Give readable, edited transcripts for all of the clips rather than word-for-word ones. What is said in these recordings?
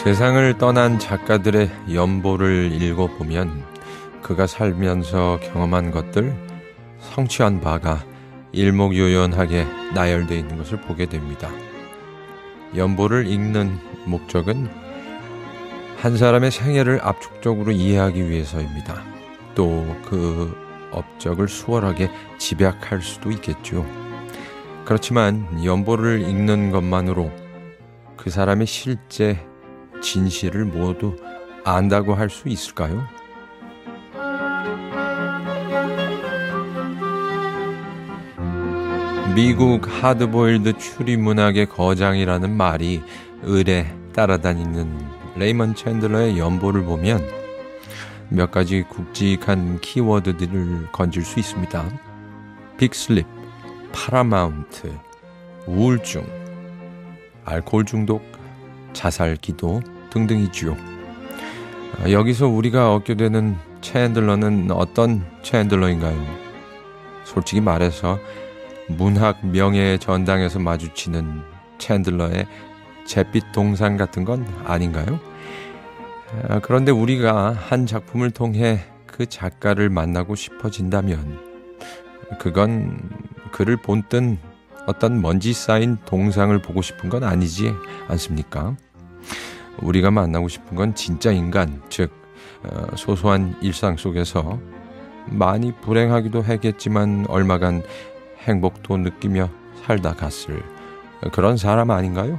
세상을 떠난 작가들의 연보를 읽어보면 그가 살면서 경험한 것들, 성취한 바가 일목요연하게 나열되어 있는 것을 보게 됩니다. 연보를 읽는 목적은 한 사람의 생애를 압축적으로 이해하기 위해서입니다. 또 그 업적을 수월하게 집약할 수도 있겠죠. 그렇지만 연보를 읽는 것만으로 그 사람의 실제 진실을 모두 안다고 할 수 있을까요? 미국 하드보일드 추리문학의 거장이라는 말이 을에 따라다니는 레이먼 챈들러의 연보를 보면 몇 가지 굵직한 키워드들을 건질 수 있습니다. 빅슬립, 파라마운트, 우울증, 알코올 중독, 자살 기도 등등이지요. 여기서 우리가 얻게 되는 챈들러는 어떤 챈들러인가요? 솔직히 말해서 문학 명예의 전당에서 마주치는 챈들러의 잿빛 동상 같은 건 아닌가요? 그런데 우리가 한 작품을 통해 그 작가를 만나고 싶어진다면 그건 그를 본뜬 어떤 먼지 쌓인 동상을 보고 싶은 건 아니지 않습니까? 우리가 만나고 싶은 건 진짜 인간, 즉 소소한 일상 속에서 많이 불행하기도 했겠지만 얼마간 행복도 느끼며 살다 갔을 그런 사람 아닌가요?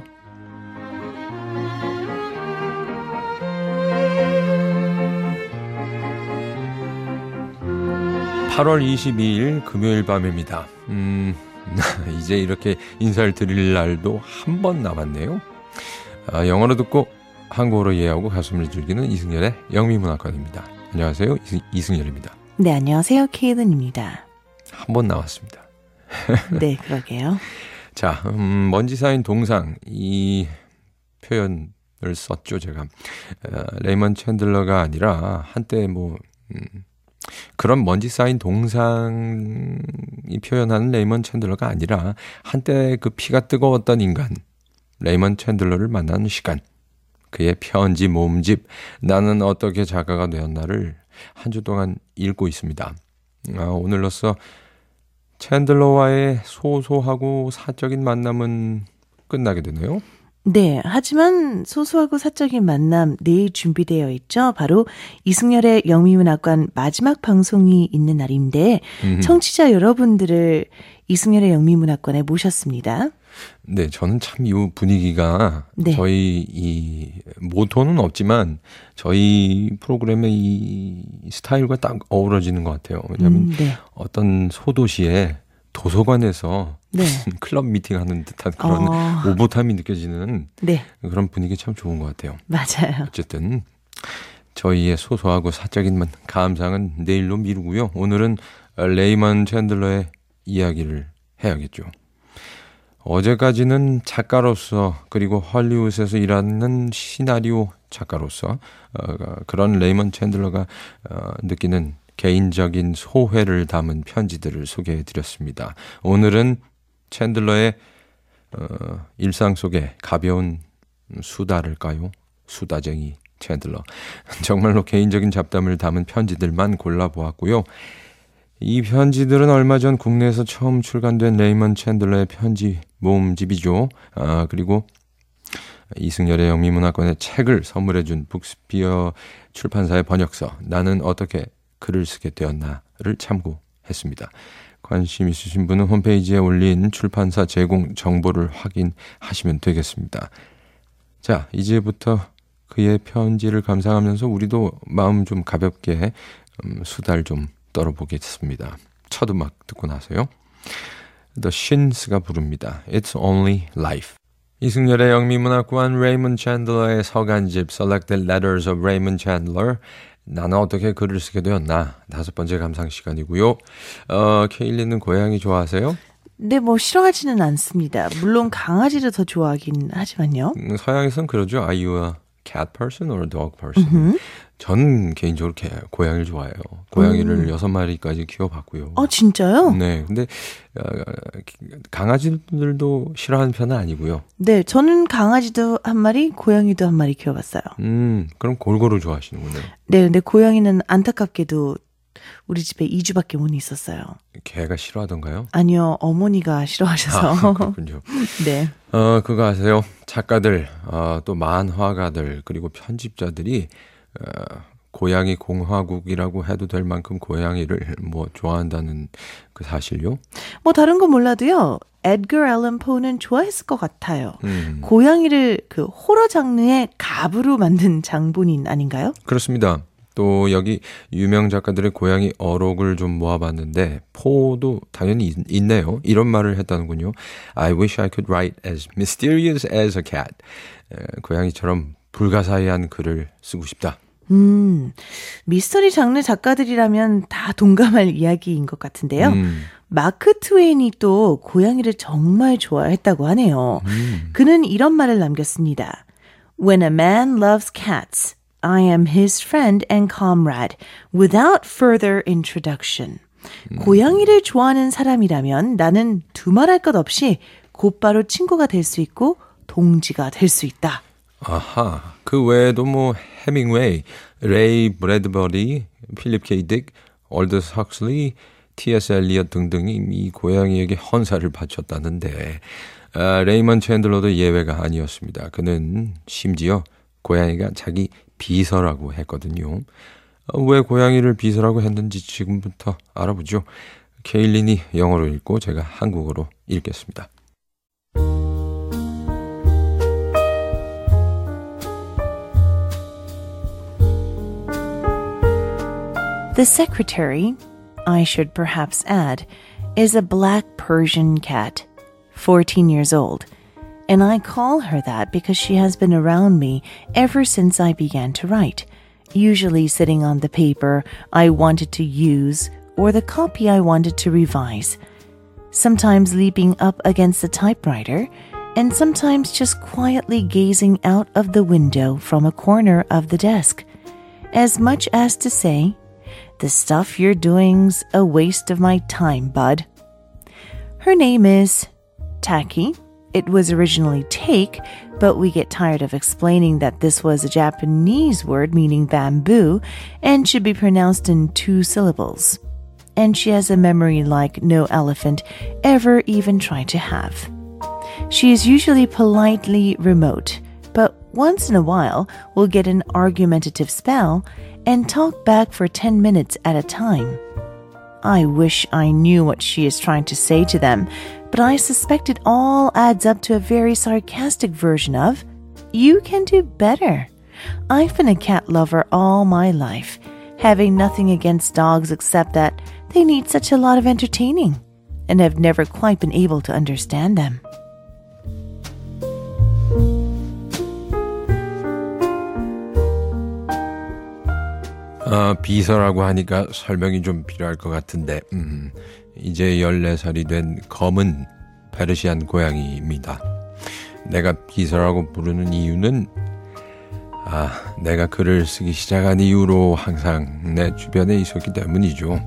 8월 22일 금요일 밤입니다. 이제 이렇게 인사를 드릴 날도 한 번 남았네요. 영어로 듣고 한국어로 이해하고 가슴을 즐기는 이승열의 영미문학관입니다. 안녕하세요. 이승열입니다. 네, 안녕하세요. 케이든입니다. 한 번 나왔습니다. 네, 그러게요. 자, 먼지 쌓인 동상, 이 표현을 썼죠, 제가. 레이먼 챈들러가 아니라 한때 그런 먼지 쌓인 동상이 표현하는 레이먼 챈들러가 아니라 한때 그 피가 뜨거웠던 인간, 레이먼 챈들러를 만나는 시간, 그의 편지 모음집, 나는 어떻게 작가가 되었나를 한 주 동안 읽고 있습니다. 오늘로써 챈들러와의 소소하고 사적인 만남은 끝나게 되네요. 네, 하지만 소소하고 사적인 만남 내일 준비되어 있죠. 바로 이승열의 영미문학관 마지막 방송이 있는 날인데 청취자 여러분들을 이승열의 영미문학관에 모셨습니다. 네, 저는 참 이 분위기가 네. 저희 이 모토는 없지만 저희 프로그램의 이 스타일과 딱 어우러지는 것 같아요. 왜냐하면 네. 어떤 소도시에 도서관에서 네. 무슨 클럽 미팅하는 듯한 그런 오붓함이 느껴지는 네. 그런 분위기 참 좋은 것 같아요. 맞아요. 어쨌든 저희의 소소하고 사적인 감상은 내일로 미루고요. 오늘은 레이먼 챈들러의 이야기를 해야겠죠. 어제까지는 작가로서 그리고 헐리우드에서 일하는 시나리오 작가로서 그런 레이먼 챈들러가 느끼는 개인적인 소회를 담은 편지들을 소개해드렸습니다. 오늘은 챈들러의 일상 속에 가벼운 수다를까요? 수다쟁이 챈들러. 정말로 개인적인 잡담을 담은 편지들만 골라보았고요. 이 편지들은 얼마 전 국내에서 처음 출간된 레이먼 챈들러의 편지 모음집이죠. 그리고 이승열의 영미문학관의 책을 선물해준 북스피어 출판사의 번역서 나는 어떻게 글을 쓰게 되었나를 참고했습니다. 관심 있으신 분은 홈페이지에 올린 출판사 제공 정보를 확인하시면 되겠습니다. 자, 이제부터 그의 편지를 감상하면서 우리도 마음 좀 가볍게 수다를 좀 떨어보겠습니다. 첫 음악 듣고 나서요. The Shins가 부릅니다. It's Only Life. 이승열의 영미문학관 레이먼 챈들러의 서간집 Selected Letters of Raymond Chandler 나는 어떻게 글을 쓰게 되었나 5번째 감상 시간이고요. 케일리는 고양이 좋아하세요? 네, 싫어하지는 않습니다. 물론 강아지를 더 좋아하긴 하지만요. 서양에서는 그러죠. Are you a cat person or dog person? 전 개인적으로 고양이를 좋아해요. 고양이를 6마리까지 키워봤고요. 진짜요? 네, 근데 강아지들도 싫어하는 편은 아니고요. 네, 저는 강아지도 한 마리, 고양이도 한 마리 키워봤어요. 그럼 골고루 좋아하시는군요. 네, 근데 고양이는 안타깝게도 우리 집에 2주밖에 못 있었어요. 개가 싫어하던가요? 아니요, 어머니가 싫어하셔서. 그렇군요. 네. 그거 아세요? 작가들, 또 만화가들, 그리고 편집자들이 고양이 공화국이라고 해도 될 만큼 고양이를 좋아한다는 그 사실요? 다른 건 몰라도요. 에드거 앨런 포는 좋아했을 것 같아요. 고양이를 그 호러 장르의 갑으로 만든 장본인 아닌가요? 그렇습니다. 또 여기 유명 작가들의 고양이 어록을 좀 모아봤는데 포도 당연히 있네요. 이런 말을 했다는군요. I wish I could write as mysterious as a cat. 고양이처럼 불가사의한 글을 쓰고 싶다. 미스터리 장르 작가들이라면 다 동감할 이야기인 것 같은데요. 마크 트웨인이 또 고양이를 정말 좋아했다고 하네요. 그는 이런 말을 남겼습니다. When a man loves cats, I am his friend and comrade without further introduction. 고양이를 좋아하는 사람이라면 나는 두말할 것 없이 곧바로 친구가 될 수 있고 동지가 될 수 있다. 아하, 그 외에도 해밍웨이, 레이 브래드버리, 필립 K. 딕, 얼더스 헉슬리, T.S. 엘리엇 등등이 이 고양이에게 헌사를 바쳤다는데 레이먼 챈들러도 예외가 아니었습니다. 그는 심지어 고양이가 자기 비서라고 했거든요. 왜 고양이를 비서라고 했는지 지금부터 알아보죠. 케일린이 영어로 읽고 제가 한국어로 읽겠습니다. The secretary, I should perhaps add, is a black Persian cat, 14 years old. And I call her that because she has been around me ever since I began to write, usually sitting on the paper I wanted to use or the copy I wanted to revise, sometimes leaping up against the typewriter, and sometimes just quietly gazing out of the window from a corner of the desk, as much as to say, "The stuff you're doing's a waste of my time, bud." Her name is Taki. It was originally take, but we get tired of explaining that this was a Japanese word meaning bamboo and should be pronounced in 2 syllables. And she has a memory like no elephant ever even tried to have. She is usually politely remote, but once in a while will get an argumentative spell and talk back for 10 minutes at a time. I wish I knew what she is trying to say to them, but I suspect it all adds up to a very sarcastic version of, "You can do better." I've been a cat lover all my life, having nothing against dogs except that they need such a lot of entertaining, and have never quite been able to understand them. 비서라고 하니까 설명이 좀 필요할 것 같은데 이제 14살이 된 검은 페르시안 고양이입니다. 내가 비서라고 부르는 이유는 내가 글을 쓰기 시작한 이후로 항상 내 주변에 있었기 때문이죠.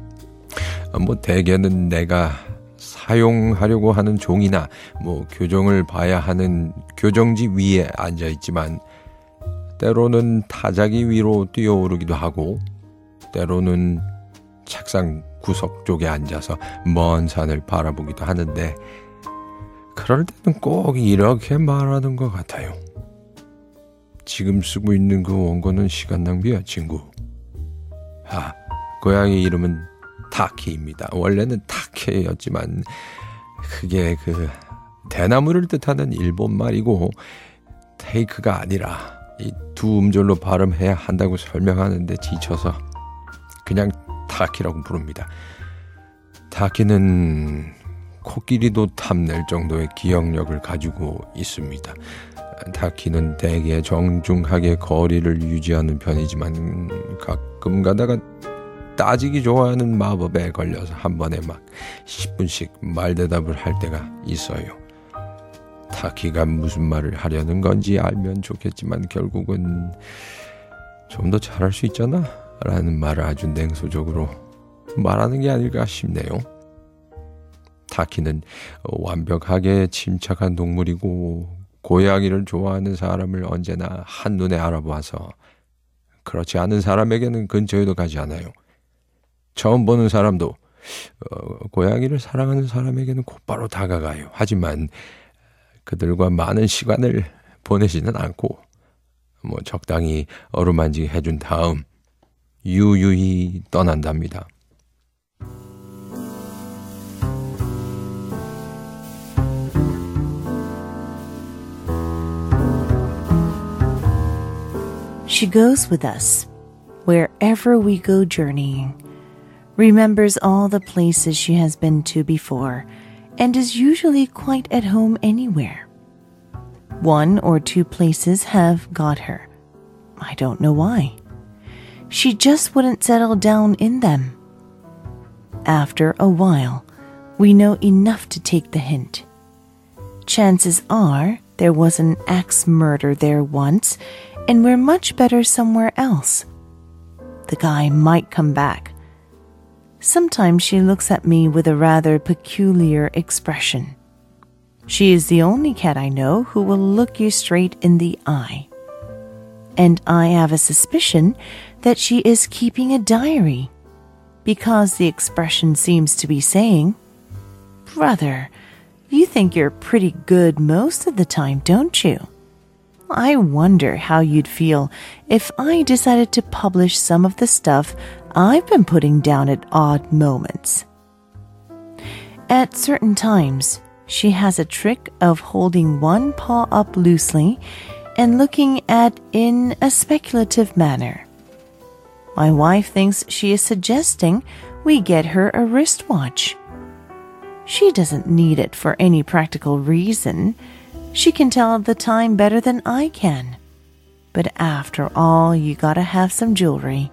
대개는 내가 사용하려고 하는 종이나 교정을 봐야 하는 교정지 위에 앉아있지만 때로는 타자기 위로 뛰어오르기도 하고 때로는 책상 구석 쪽에 앉아서 먼 산을 바라보기도 하는데 그럴 때는 꼭 이렇게 말하는 것 같아요. 지금 쓰고 있는 그 원고는 시간 낭비야, 친구. 고양이 이름은 타키입니다. 원래는 타케였지만 그게 그 대나무를 뜻하는 일본 말이고 테이크가 아니라 이 2 음절로 발음해야 한다고 설명하는데 지쳐서 그냥 타키라고 부릅니다. 타키는 코끼리도 탐낼 정도의 기억력을 가지고 있습니다. 타키는 대개 정중하게 거리를 유지하는 편이지만 가끔 가다가 따지기 좋아하는 마법에 걸려서 한 번에 막 10분씩 말대답을 할 때가 있어요. 타키가 무슨 말을 하려는 건지 알면 좋겠지만 결국은 좀 더 잘할 수 있잖아 라는 말을 아주 냉소적으로 말하는 게 아닐까 싶네요. 타키는 완벽하게 침착한 동물이고 고양이를 좋아하는 사람을 언제나 한눈에 알아보아서 그렇지 않은 사람에게는 근처에도 가지 않아요. 처음 보는 사람도 고양이를 사랑하는 사람에게는 곧바로 다가가요. 하지만 그들과 많은 시간을 보내지는 않고 적당히 어루만지게 해준 다음 유유히 떠난답니다. She goes with us, wherever we go journeying, remembers all the places she has been to before, and is usually quite at home anywhere. 1 or 2 places have got her. I don't know why. She just wouldn't settle down in them. After a while, we know enough to take the hint. Chances are there was an axe murder there once, and we're much better somewhere else. The guy might come back. Sometimes she looks at me with a rather peculiar expression. She is the only cat I know who will look you straight in the eye. And I have a suspicion that she is keeping a diary, because the expression seems to be saying, "Brother, you think you're pretty good most of the time, don't you? I wonder how you'd feel if I decided to publish some of the stuff I've been putting down at odd moments." At certain times, she has a trick of holding one paw up loosely and looking at in a speculative manner. My wife thinks she is suggesting we get her a wristwatch. She doesn't need it for any practical reason. She can tell the time better than I can. But after all, you gotta have some jewelry.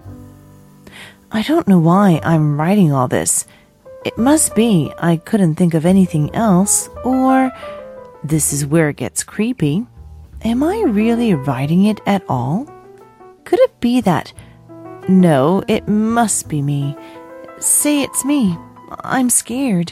I don't know why I'm writing all this. It must be I couldn't think of anything else, or this is where it gets creepy. Am I really writing it at all? Could it be that? No, it must be me. Say it's me. I'm scared.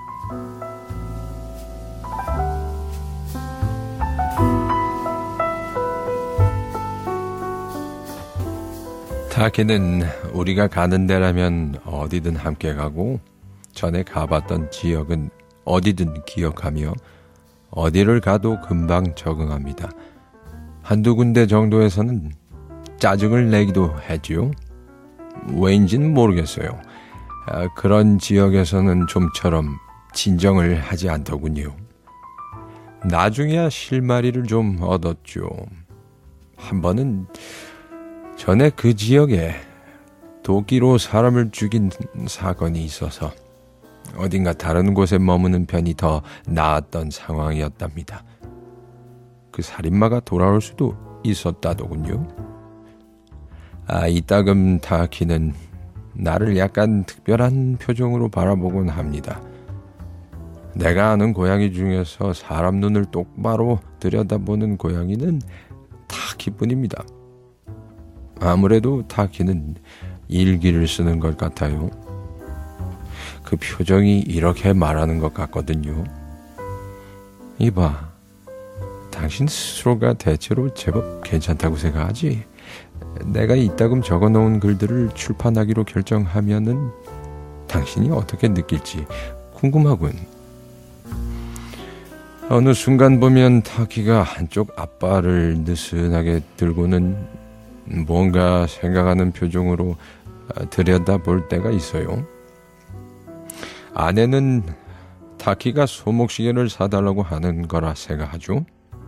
타키는 우리가 가는 데라면 어디든 함께 가고 전에 가봤던 지역은 어디든 기억하며 어디를 가도 금방 적응합니다. 한두 군데 정도에서는 짜증을 내기도 했지요. 왜인지는 모르겠어요. 그런 지역에서는 좀처럼 진정을 하지 않더군요. 나중에야 실마리를 좀 얻었죠. 한 번은 전에 그 지역에 도끼로 사람을 죽인 사건이 있어서 어딘가 다른 곳에 머무는 편이 더 나았던 상황이었답니다. 그 살인마가 돌아올 수도 있었다더군요. 이따금 타키는 나를 약간 특별한 표정으로 바라보곤 합니다. 내가 아는 고양이 중에서 사람 눈을 똑바로 들여다보는 고양이는 타키뿐입니다. 아무래도 타키는 일기를 쓰는 것 같아요. 그 표정이 이렇게 말하는 것 같거든요. 이봐, 당신 스스로가 대체로 제법 괜찮다고 생각하지? 내가 이따금 적어놓은 글들을 출판하기로 결정하면은 당신이 어떻게 느낄지 궁금하군. 어느 순간 보면 타키가 한쪽 앞발을 느슨하게 들고는 뭔가 생각하는 표정으로 들여다볼 때가 있어요. 아내는 타키가 소목시계를 사달라고 하는 거라 생각하죠.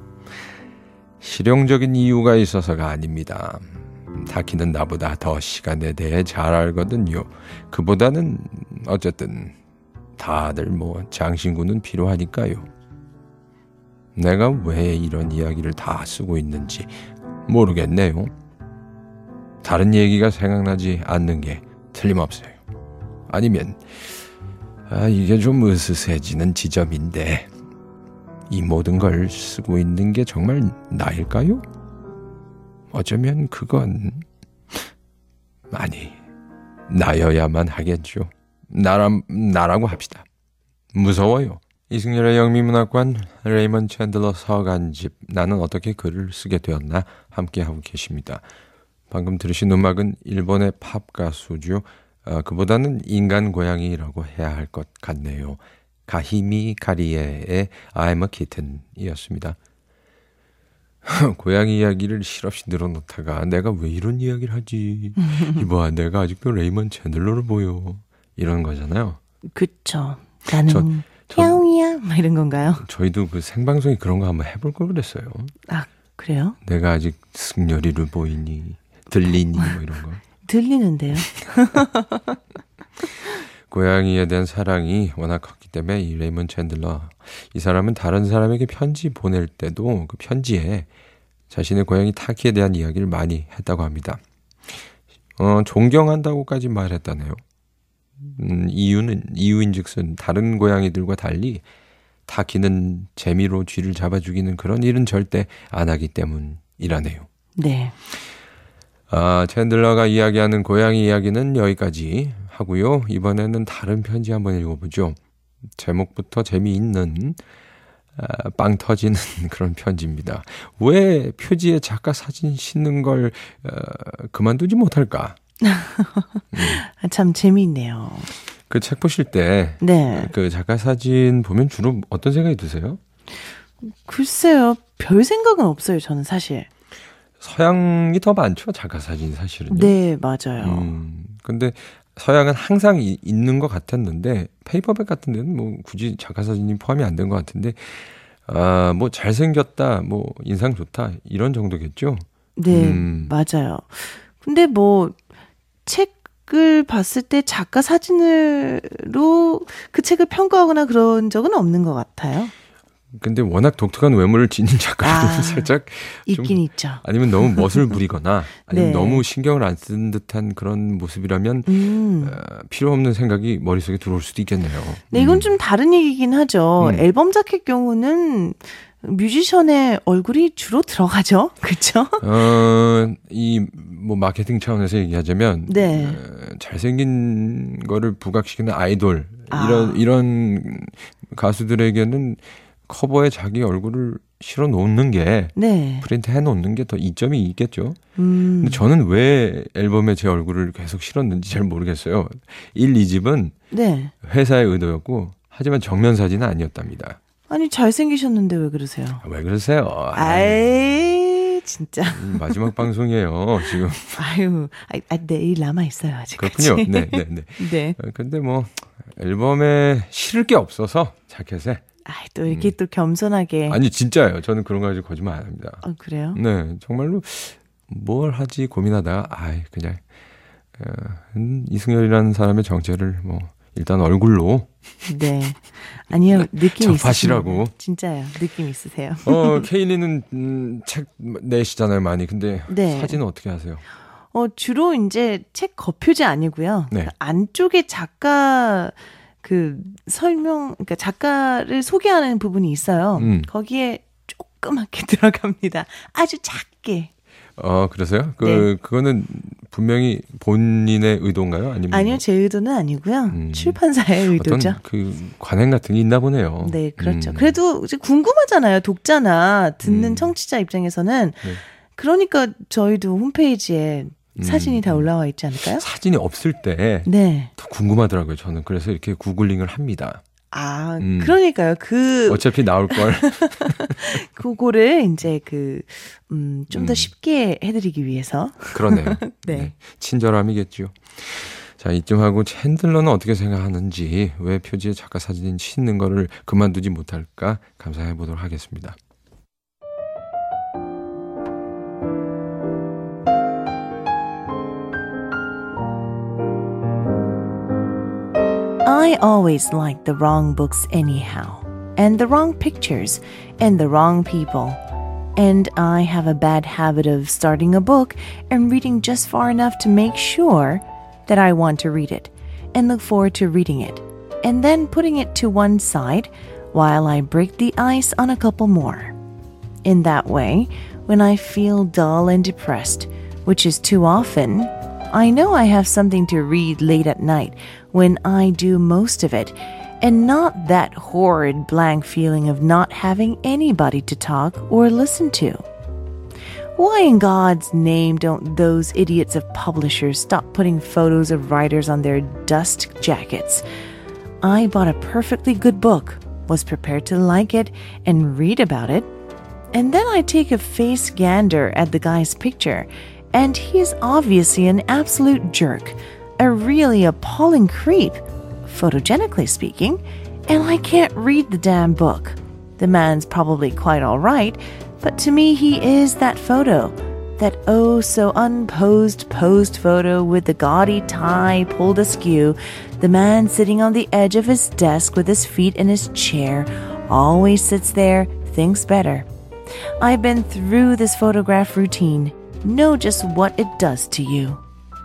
실용적인 이유가 있어서가 아닙니다. 타키는 나보다 더 시간에 대해 잘 알거든요. 그보다는 어쨌든 다들 장신구는 필요하니까요. 내가 왜 이런 이야기를 다 쓰고 있는지 모르겠네요. 다른 얘기가 생각나지 않는 게 틀림없어요. 아니면 이게 좀 으스스해지는 지점인데 이 모든 걸 쓰고 있는 게 정말 나일까요? 어쩌면 그건 아니 나여야만 하겠죠. 나라고 합시다. 무서워요. 이승열의 영미문학관 레이먼 챈들러 서간집 나는 어떻게 글을 쓰게 되었나 함께하고 계십니다. 방금 들으신 음악은 일본의 팝 가수죠. 그보다는 인간 고양이라고 해야 할 것 같네요. 가히미 가리에의 I'm a Kitten 이었습니다. 고양이 이야기를 실없이 늘어놓다가 내가 왜 이런 이야기를 하지? 이봐 내가 아직도 레이먼 챈들러를 보여. 이런 거잖아요. 그쵸. 나는 야옹이야 막 이런 건가요? 저희도 그 생방송이 그런 거 한번 해볼 걸 그랬어요. 아 그래요? 내가 아직 승열이를 보이니 들리니 뭐 이런 거. 들리는데요. 고양이에 대한 사랑이 워낙 컸기 때문에 이 레이먼 챈들러 이 사람은 다른 사람에게 편지 보낼 때도 그 편지에 자신의 고양이 타키에 대한 이야기를 많이 했다고 합니다. 존경한다고까지 말했다네요. 이유인즉슨 다른 고양이들과 달리 타키는 재미로 쥐를 잡아 죽이는 그런 일은 절대 안 하기 때문이라네요. 네. 챈들러가 이야기하는 고양이 이야기는 여기까지 하고요. 이번에는 다른 편지 한번 읽어보죠. 제목부터 재미있는 빵 터지는 그런 편지입니다. 왜 표지에 작가 사진 싣는 걸 그만두지 못할까? 참 재미있네요. 그 책 보실 때 네. 그 작가 사진 보면 주로 어떤 생각이 드세요? 글쎄요. 별 생각은 없어요. 저는 사실. 서양이 더 많죠. 작가 사진 사실은요. 네. 맞아요. 근데 서양은 항상 있는 것 같았는데 페이퍼백 같은 데는 뭐 굳이 작가 사진이 포함이 안 된 것 같은데 뭐 잘생겼다, 뭐 인상 좋다 이런 정도겠죠. 네. 맞아요. 근데 뭐 책을 봤을 때 작가 사진으로 그 책을 평가하거나 그런 적은 없는 것 같아요. 근데 워낙 독특한 외모를 지닌 작가들은 살짝 있긴 좀 있죠. 아니면 너무 멋을 부리거나 아니면 네. 너무 신경을 안 쓴 듯한 그런 모습이라면 필요 없는 생각이 머릿속에 들어올 수도 있겠네요. 네, 이건 좀 다른 얘기긴 하죠. 앨범 자켓 경우는 뮤지션의 얼굴이 주로 들어가죠. 그렇죠? 이 뭐 마케팅 차원에서 얘기하자면 네. 잘생긴 거를 부각시키는 아이돌 이런 가수들에게는 커버에 자기 얼굴을 실어 놓는 게 네. 프린트 해 놓는 게 더 이점이 있겠죠. 근데 저는 왜 앨범에 제 얼굴을 계속 실었는지 잘 모르겠어요. 1, 2집은 네. 회사의 의도였고 하지만 정면 사진은 아니었답니다. 아니 잘생기셨는데 왜 그러세요? 왜 그러세요? 아이 진짜. 마지막 방송이에요 지금. 아유, 내일 남아 있어요 아직까지. 그렇군요. 네. 네. 근데 뭐 앨범에 실을 게 없어서 자켓에. 또 이렇게 또 겸손하게. 아니 진짜예요. 저는 그런 거 가지고 거짓말 안 합니다. 그래요? 네, 정말로 뭘 하지 고민하다가 그냥 이승열이라는 사람의 정체를 뭐 일단 얼굴로. 네. 아니요, 느낌 있으시고. 접하시라고. 진짜요, 느낌 있으세요. 케일리는 책 내시잖아요, 많이. 근데 네. 사진은 어떻게 하세요? 주로 이제 책 겉표지 아니고요. 네. 안쪽에 작가 그 그러니까 작가를 소개하는 부분이 있어요. 거기에 조그맣게 들어갑니다. 아주 작게. 그러세요? 네. 그거는 분명히 본인의 의도인가요? 아니요, 제 의도는 아니고요. 출판사의 의도죠. 어떤 그 관행 같은 게 있나 보네요. 네, 그렇죠. 그래도 이제 궁금하잖아요. 독자나 듣는 청취자 입장에서는. 네. 그러니까 저희도 홈페이지에 사진이 다 올라와 있지 않을까요? 사진이 없을 때 네. 더 궁금하더라고요. 저는 그래서 이렇게 구글링을 합니다. 그러니까요. 어차피 나올 걸. 그거를 이제 좀 더 쉽게 해드리기 위해서. 그러네요. 네. 친절함이겠죠. 자, 이쯤 하고 챈들러는 어떻게 생각하는지, 왜 표지에 작가 사진 싣는 거를 그만두지 못할까 감상해 보도록 하겠습니다. I always like the wrong books anyhow, and the wrong pictures, and the wrong people. And I have a bad habit of starting a book and reading just far enough to make sure that I want to read it and look forward to reading it, and then putting it to one side while I break the ice on a couple more. In that way, when I feel dull and depressed, which is too often, I know I have something to read late at night when I do most of it, and not that horrid blank feeling of not having anybody to talk or listen to. Why in God's name don't those idiots of publishers stop putting photos of writers on their dust jackets? I bought a perfectly good book, was prepared to like it and read about it, and then I take a face gander at the guy's picture, and he is obviously an absolute jerk, a really appalling creep, photogenically speaking, and I can't read the damn book. The man's probably quite all right, but to me he is that photo, that oh so unposed posed photo with the gaudy tie pulled askew, the man sitting on the edge of his desk with his feet in his chair, always sits there, thinks better. I've been through this photograph routine, know just what it does to you.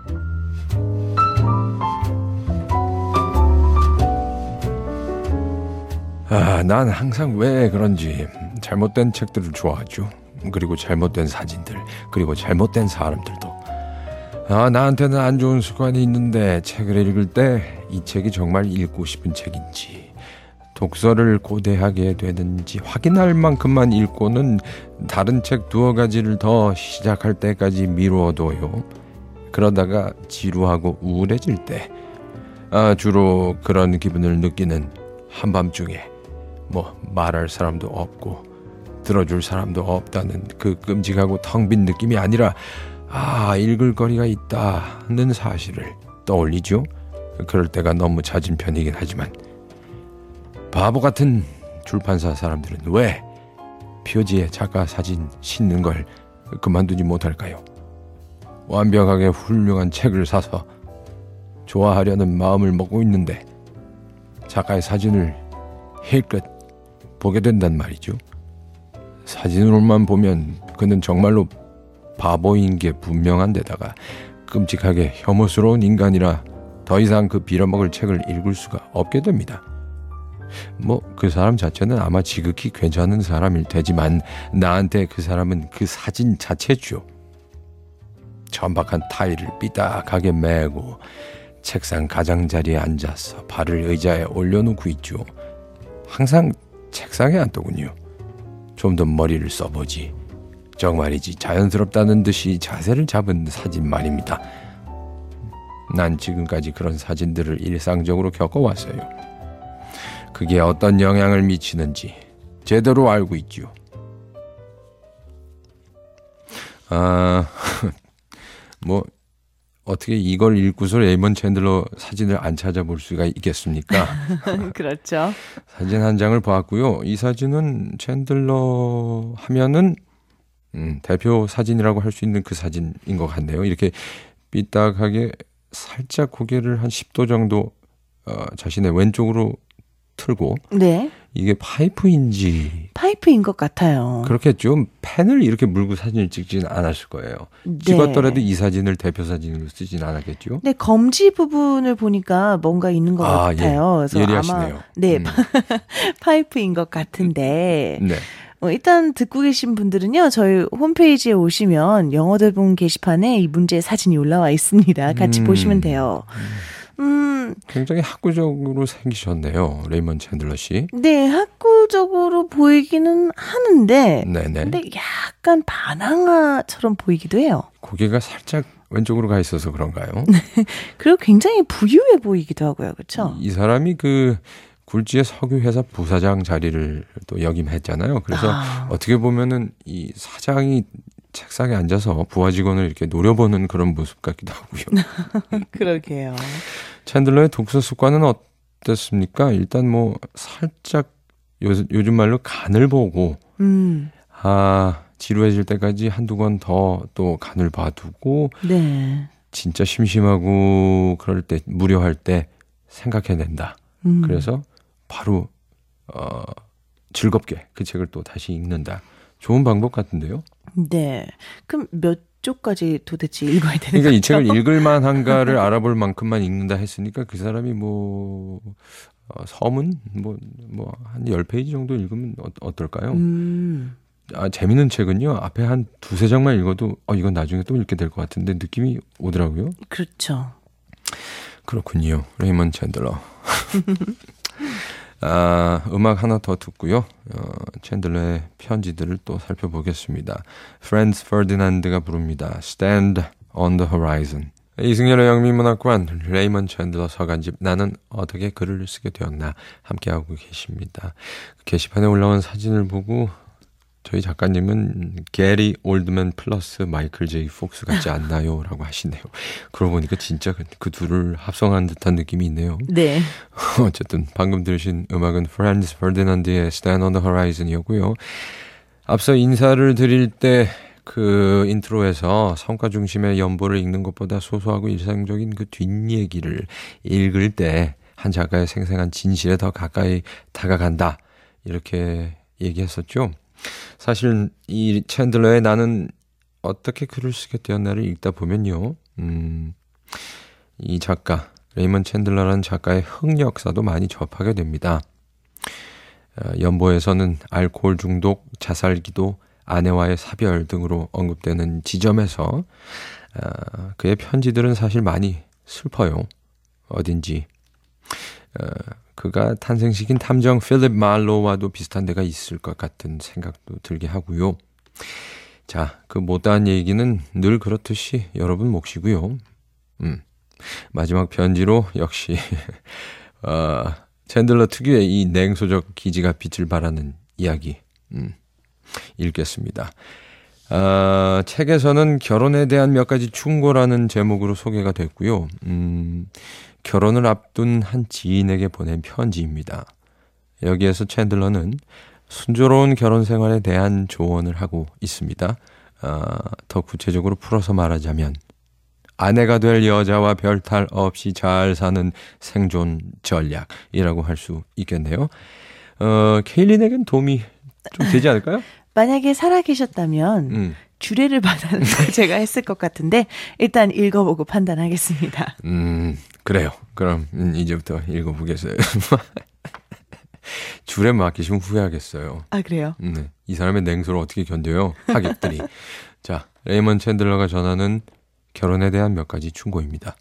난 항상 왜 그런지 잘못된 책들을 좋아하죠. 그리고 잘못된 사진들, 그리고 잘못된 사람들도. 나한테는 안 좋은 습관이 있는데 책을 읽을 때 이 책이 정말 읽고 싶은 책인지, 독서를 고대하게 되는지 확인할 만큼만 읽고는 다른 책 두어 가지를 더 시작할 때까지 미루어둬요. 그러다가 지루하고 우울해질 때, 주로 그런 기분을 느끼는 한밤중에 말할 사람도 없고 들어줄 사람도 없다는 그 끔찍하고 텅 빈 느낌이 아니라 읽을 거리가 있다는 사실을 떠올리죠. 그럴 때가 너무 잦은 편이긴 하지만 바보 같은 출판사 사람들은 왜 표지에 작가 사진 싣는 걸 그만두지 못할까요? 완벽하게 훌륭한 책을 사서 좋아하려는 마음을 먹고 있는데 작가의 사진을 힐끗 보게 된단 말이죠. 사진으로만 보면 그는 정말로 바보인 게 분명한 데다가 끔찍하게 혐오스러운 인간이라 더 이상 그 빌어먹을 책을 읽을 수가 없게 됩니다. 그 사람 자체는 아마 지극히 괜찮은 사람일 테지만 나한테 그 사람은 그 사진 자체죠. 천박한 타일을 삐딱하게 메고 책상 가장자리에 앉아서 발을 의자에 올려놓고 있죠. 항상 책상에 앉더군요. 좀 더 머리를 써보지. 정말이지 자연스럽다는 듯이 자세를 잡은 사진 말입니다. 난 지금까지 그런 사진들을 일상적으로 겪어왔어요. 그게 어떤 영향을 미치는지 제대로 알고 있죠. 어떻게 이걸 읽고서 레이먼 챈들러 사진을 안 찾아볼 수가 있겠습니까? 그렇죠. 사진 한 장을 보았고요. 이 사진은 챈들러 하면은 대표 사진이라고 할 수 있는 그 사진인 것 같네요. 이렇게 삐딱하게 살짝 고개를 한 10도 정도 자신의 왼쪽으로 틀고, 네. 이게 파이프인지 파이프인 것 같아요. 그렇겠죠. 펜을 이렇게 물고 사진을 찍지는 않았을 거예요. 네. 찍었더라도 이 사진을 대표 사진으로 쓰진 않았겠죠. 네, 검지 부분을 보니까 뭔가 있는 것 같아요. 그래서 예리하시네요. 아마 파이프인 것 같은데. 네. 일단 듣고 계신 분들은요, 저희 홈페이지에 오시면 영어 대본 게시판에 이 문제의 사진이 올라와 있습니다. 같이 보시면 돼요. 굉장히 학구적으로 생기셨네요, 레이먼 챈들러 씨. 네, 학구적으로 보이기는 하는데, 네네. 근데 약간 반항아처럼 보이기도 해요. 고개가 살짝 왼쪽으로 가 있어서 그런가요? 그리고 굉장히 부유해 보이기도 하고요, 그렇죠? 이 사람이 그 굴지의 석유회사 부사장 자리를 또 역임했잖아요. 그래서 어떻게 보면은 이 사장이 책상에 앉아서 부하 직원을 이렇게 노려보는 그런 모습 같기도 하고요. 그러게요. 챈들러의 독서 습관은 어땠습니까? 일단 살짝 요즘 말로 간을 보고 지루해질 때까지 한두 권 더 또 간을 봐두고 네. 진짜 심심하고 그럴 때 무료할 때 생각해낸다. 그래서 바로 즐겁게 그 책을 또 다시 읽는다. 좋은 방법 같은데요? 네. 그럼 몇 쪽까지 도대체 읽어야 되는 그러니까 거죠? 이 책을 읽을 만한가를 알아볼 만큼만 읽는다 했으니까 그 사람이 서문 한 10페이지 정도 읽으면 어떨까요? 재밌는 책은요. 앞에 한 두세 장만 읽어도 이건 나중에 또 읽게 될 것 같은데 느낌이 오더라고요. 그렇죠. 그렇군요. 레이먼 챈들러. 음악 하나 더 듣고요. 챈들러의 편지들을 또 살펴보겠습니다. 프란츠 퍼디난드가 부릅니다. Stand on the Horizon. 이승열의 영미문학관, 레이먼 챈들러 서간집 나는 어떻게 글을 쓰게 되었나 함께하고 계십니다. 게시판에 올라온 사진을 보고 저희 작가님은 게리 올드맨 플러스 마이클 제이 폭스 같지 않나요? 라고 하시네요. 그러고 보니까 진짜 그 둘을 합성한 듯한 느낌이 있네요. 네. 어쨌든 방금 들으신 음악은 프란츠 퍼디난드의 Stand on the Horizon이었고요. 앞서 인사를 드릴 때 그 인트로에서 성과 중심의 연보를 읽는 것보다 소소하고 일상적인 그 뒷얘기를 읽을 때 한 작가의 생생한 진실에 더 가까이 다가간다. 이렇게 얘기했었죠. 사실 이 챈들러의 나는 어떻게 글을 쓰게 되었나를 읽다 보면요. 이 작가, 레이먼 챈들러라는 작가의 흑역사도 많이 접하게 됩니다. 연보에서는 알코올 중독, 자살기도, 아내와의 사별 등으로 언급되는 지점에서 그의 편지들은 사실 많이 슬퍼요. 어딘지. 그가 탄생시킨 탐정 필립 말로와도 비슷한 데가 있을 것 같은 생각도 들게 하고요. 자, 그 못다한 얘기는 늘 그렇듯이 여러분 몫이고요. 마지막 편지로 역시 챈들러 특유의 이 냉소적 기지가 빛을 발하는 이야기 읽겠습니다. 책에서는 결혼에 대한 몇 가지 충고라는 제목으로 소개가 됐고요. 결혼을 앞둔 한 지인에게 보낸 편지입니다. 여기에서 챈들러는 순조로운 결혼 생활에 대한 조언을 하고 있습니다. 더 구체적으로 풀어서 말하자면 아내가 될 여자와 별탈 없이 잘 사는 생존 전략이라고 할 수 있겠네요. 케일린에겐 도움이 좀 되지 않을까요? 만약에 살아계셨다면 주례를 받아는 걸 제가 했을 것 같은데 일단 읽어보고 판단하겠습니다. 그래요. 그럼 이제부터 읽어보겠어요. 주례 맡기시면 후회하겠어요. 아, 그래요? 네. 이 사람의 냉소를 어떻게 견뎌요? 하객들이. 자, 레이먼 챈들러가 전하는 결혼에 대한 몇 가지 충고입니다.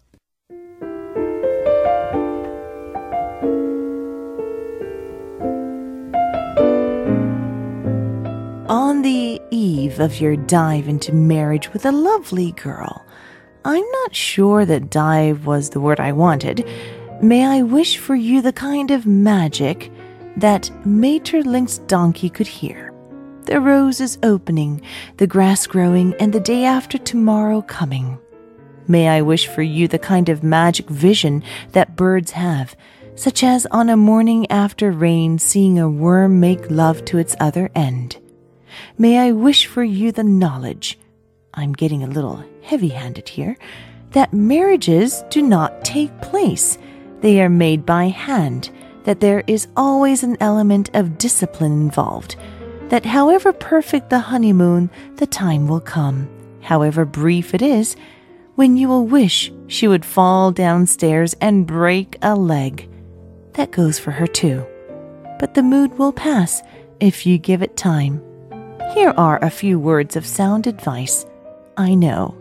On the eve of your dive into marriage with a lovely girl, I'm not sure that dive was the word I wanted. May I wish for you the kind of magic that Maeterlinck's donkey could hear. The roses opening, the grass growing, and the day after tomorrow coming. May I wish for you the kind of magic vision that birds have, such as on a morning after rain seeing a worm make love to its other end. May I wish for you the knowledge, I'm getting a little heavy-handed here, that marriages do not take place. They are made by hand, that there is always an element of discipline involved, that however perfect the honeymoon, the time will come, however brief it is, when you will wish she would fall downstairs and break a leg. That goes for her too. But the mood will pass if you give it time. Here are a few words of sound advice. I know.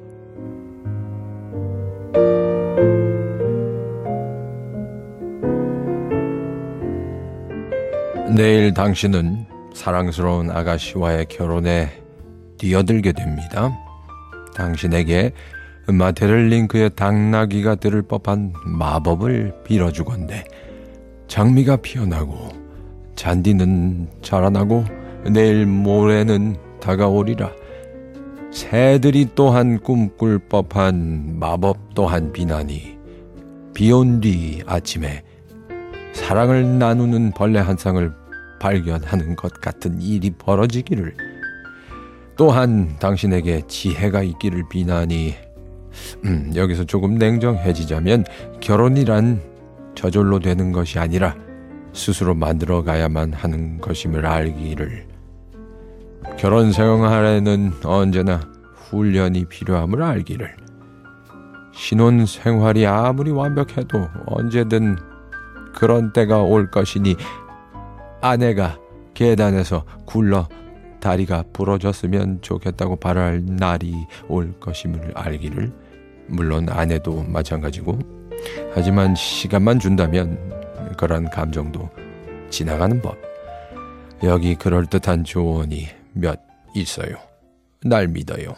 내일 당신은 사랑스러운 아가씨와의 결혼에 뛰어들게 됩니다. 당신에게 마테를링크의 당나귀가 들을 법한 마법을 빌어주건대 장미가 피어나고 잔디는 자라나고 내일 모레는 다가오리라. 새들이 또한 꿈꿀 법한 마법 또한 비나니 비온 뒤 아침에 사랑을 나누는 벌레 한 쌍을 발견하는 것 같은 일이 벌어지기를. 또한 당신에게 지혜가 있기를 비나니. 여기서 조금 냉정해지자면 결혼이란 저절로 되는 것이 아니라 스스로 만들어가야만 하는 것임을 알기를. 결혼 생활에는 언제나 훈련이 필요함을 알기를. 신혼 생활이 아무리 완벽해도 언제든 그런 때가 올 것이니 아내가 계단에서 굴러 다리가 부러졌으면 좋겠다고 바랄 날이 올 것임을 알기를. 물론 아내도 마찬가지고. 하지만 시간만 준다면 그런 감정도 지나가는 법. 여기 그럴듯한 조언이 몇 있어요. 날 믿어요.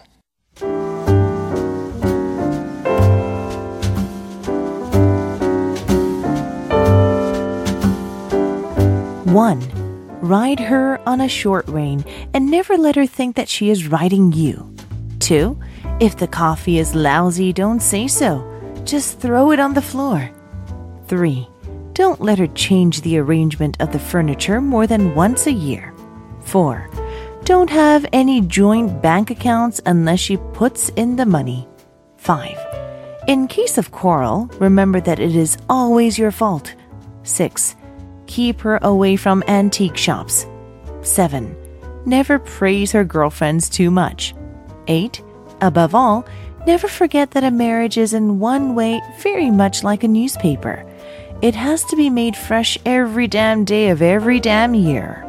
One, ride her on a short rein and never let her think that she is riding you. 2, if the coffee is lousy, don't say so. Just throw it on the floor. 3, don't let her change the arrangement of the furniture more than once a year. 4, don't have any joint bank accounts unless she puts in the money. 5, in case of quarrel, remember that it is always your fault. 6, keep her away from antique shops. 7, never praise her girlfriends too much. 8, above all, never forget that a marriage is in one way very much like a newspaper. It has to be made fresh every damn day of every damn year.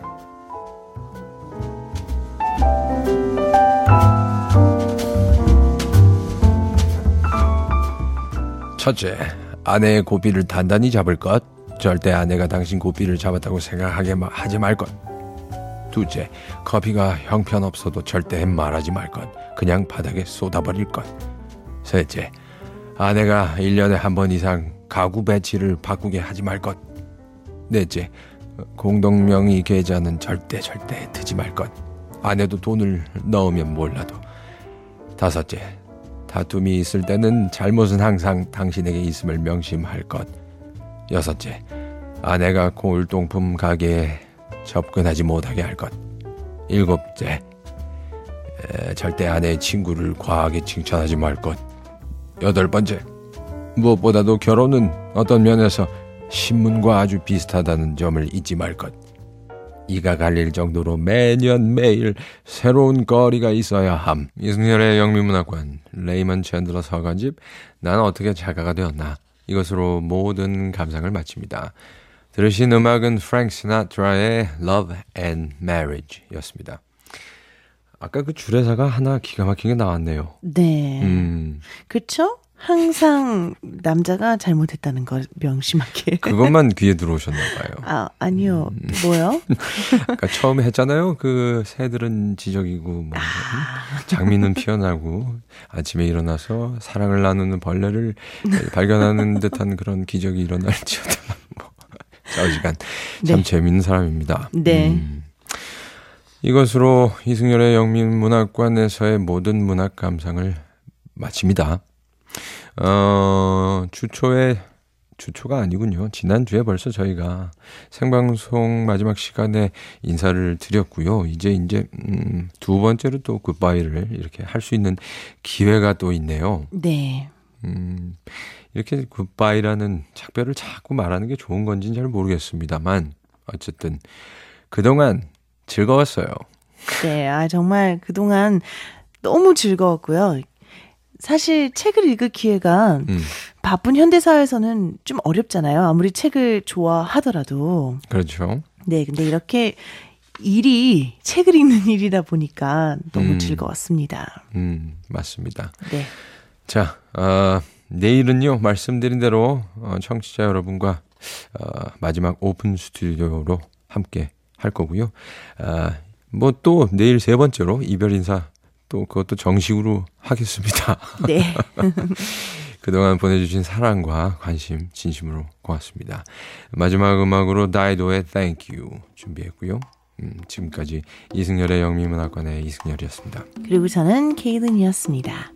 첫째, 아내의 고삐를 단단히 잡을 것. 절대 아내가 당신 고삐를 잡았다고 생각하게 하지 말 것. 둘째, 커피가 형편없어도 절대 말하지 말 것. 그냥 바닥에 쏟아버릴 것. 셋째, 아내가 1년에 한 번 이상 가구 배치를 바꾸게 하지 말 것. 넷째, 공동명의 계좌는 절대 드지 말 것. 아내도 돈을 넣으면 몰라도. 다섯째, 다툼이 있을 때는 잘못은 항상 당신에게 있음을 명심할 것. 여섯째, 아내가 골동품 가게에 접근하지 못하게 할 것. 일곱째, 절대 아내의 친구를 과하게 칭찬하지 말 것. 여덟 번째, 무엇보다도 결혼은 어떤 면에서 신문과 아주 비슷하다는 점을 잊지 말 것. 이가 갈릴 정도로 매년 매일 새로운 거리가 있어야 함. 이승열의 영미문학관, 레이먼 챈들러 서간집, 난 어떻게 작가가 되었나. 이것으로 모든 감상을 마칩니다. 들으신 음악은 프랭크 시나트라의 Love and Marriage 였습니다. 아까 그 주례사가 하나 기가 막히게 나왔네요. 네. 그쵸? 항상 남자가 잘못했다는 걸 명심하게. 그것만 귀에 들어오셨나 봐요. 아니요. 뭐요? 그러니까 처음에 했잖아요. 그 새들은 지적이고 뭐 장미는 피어나고 아침에 일어나서 사랑을 나누는 벌레를 발견하는 듯한 그런 기적이 일어날지어다. 뭐 좌우지간 참 재밌는 사람입니다. 네. 이것으로 이승열의 영미문학관에서의 모든 문학 감상을 마칩니다. 주초가 아니군요. 지난주에 벌써 저희가 생방송 마지막 시간에 인사를 드렸고요. 이제 두 번째로 또 굿바이를 이렇게 할 수 있는 기회가 또 있네요. 네. 이렇게 굿바이라는 작별을 자꾸 말하는 게 좋은 건지는 잘 모르겠습니다만 어쨌든 그동안 즐거웠어요. 네, 정말 그동안 너무 즐거웠고요. 사실 책을 읽을 기회가 바쁜 현대사회에서는 좀 어렵잖아요. 아무리 책을 좋아하더라도. 그렇죠. 네, 근데 이렇게 책을 읽는 일이다 보니까 너무 즐거웠습니다. 맞습니다. 네. 자, 내일은요, 말씀드린 대로 청취자 여러분과 마지막 오픈 스튜디오로 함께 할 거고요. 뭐 또 내일 세 번째로 이별 인사 또 그것도 정식으로 하겠습니다. 네. 그동안 보내주신 사랑과 관심 진심으로 고맙습니다. 마지막 음악으로 다이도의 Thank You 준비했고요. 지금까지 이승열의 영미문학관의 이승열이었습니다. 그리고 저는 케이든이었습니다.